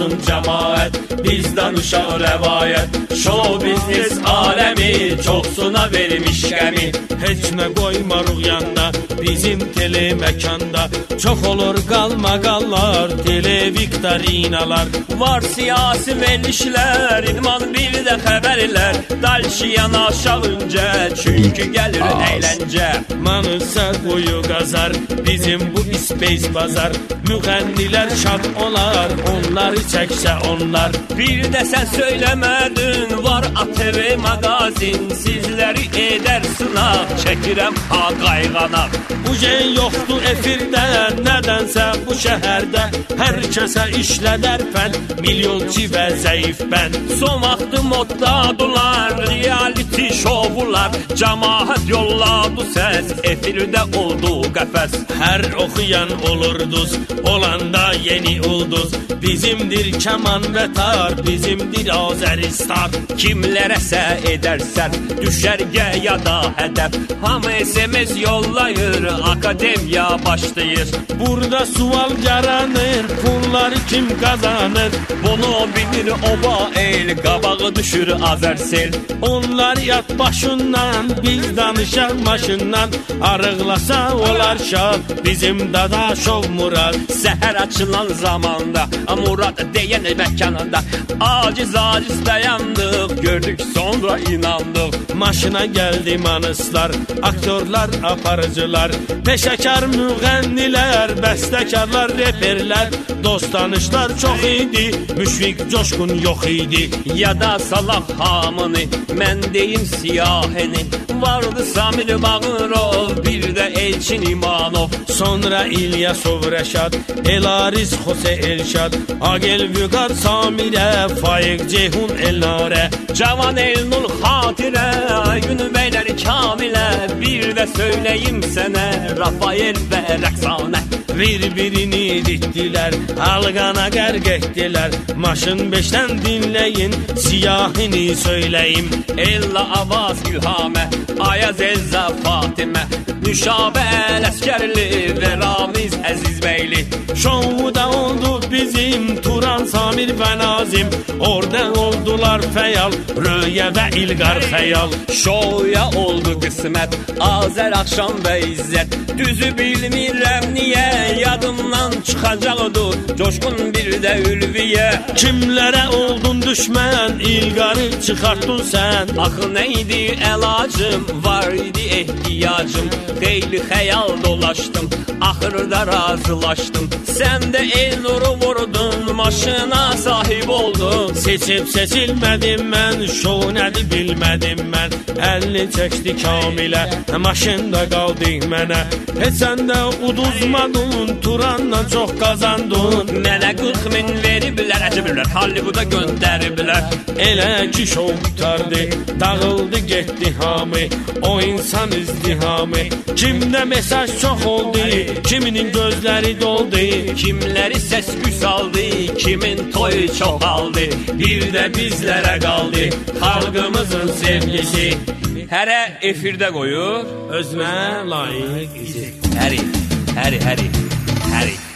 olsun cemaət, bizdən uşaq rəvayət. Show biznes aləmi çoxsuna vermiş qəmi. Heç nə qoymarıq yanda bizim teleməkanda. Çox olur qalmaqallar, televiktarinalar. Var siyasi verilişlər, idman bir də xəbərlər. Dalşı yana aşağınca, çünki gəlir əyləncə. Manısa qoyu qazar, bizim bu space bazar. Müğənnilər şad olar, onları çəksə onlar. Bir də sən söyləmədin, var ATV magazin. Sizləri edər sınaq, çəkirəm ha qayğanaq. Bu gen yoxdur efirdə, nədənsə bu şəhərdə. Hər kəsə işlədər fən, milyonçi və zəif bən. Son vaxtı moddadılar, reality şovlar. Cəmaət yolladı səs, efirdə oldu qəfəs. Hər oxuyan olurduz, olanda yeni ulduz. Bizimdir kəman və tar, bizimdir Azəristan. Kimlərəsə edərsən, düşərgə ya da hədəf. Hamı SMS yollayır, akademiya başlayır. Burada sual yaranır, pulları kim qazanır? Bunu bilir oba el, qabağı düşür Azərsel. Onlar yat başından, biz danışaq maşından. Arıqlasa olar şad, bizim Dadaşov Murad. Səhər açılan zamanda, Murad deyən məkanında. Aciz dayandıq, gördük sonra inandıq. Maşına gəldi manıslar, aktyorlar, aparıcılar. Peşəkar müğənnilər, bəstəkarlar, reperlər. Dost tanışlar çox idi, Müşfiq Coşqun yox idi. Ya da salaq hamını, mən deyim siyahəni. Vardı Samir Bağırov, bir də Elçin İmanov. Sonra İlyasov Rəşad, Elariz Xose Elşad. Agel Vüqar Samirə, Faiq Ceyhun Elnarə. Cavan Elnur Xatirə, Günbəylər Kamilə. Bir də söyləyim sənə, Rafael və Rəqsanə. Bir-birini ditdilər, alqana qərq etdilər. Maşın 5-dən dinləyin, siyahini söyləyim. Ella Avaz İlhamə, Ayaz Elza Fatimə. Nüşabə Ələskərli və Ramiz Əzizbəyli. Şovda oldu bizim Turan, Samir və Nazim. Orada oldular Fəyal, Röyə və İlqar Xəyal. Şovya oldu qismət, Azər Axşam və İzzət. Düzü bilmirəm niyə, yadımdan çıxacaqdı Coşqun bir də Ülviyə. Kimlərə oldun düşmən, İlqarı çıxartdın sən. Axı neydi əlacım, var idi ehtiyacım. Xeyli xəyal dolaşdım, axırda razılaşdım. Sən də Elnuru vurdun, maşına sahib oldun. Seçib seçilmədim mən, şov nədir bilmədim mən. Əlini çəkdi Kamilə, maşında qaldı mənə. Heç sən də uduzmadın, Turandan çox qazandın. Mənə 40 min veriblər, əcəblər, Hollywood'a göndəriblər. Elə ki şov qutardı, dağıldı getdi hamı, o insan izdihamı. Kimdə mesaj çox oldu, kiminin gözləri doldu. Kimləri səs-küy saldı, kimin toyu çoxaldı. Bir də bizlərə qaldı, xalqımızın sevgisi. Hərə efirdə qoyur, özünə layiq izi. Həri.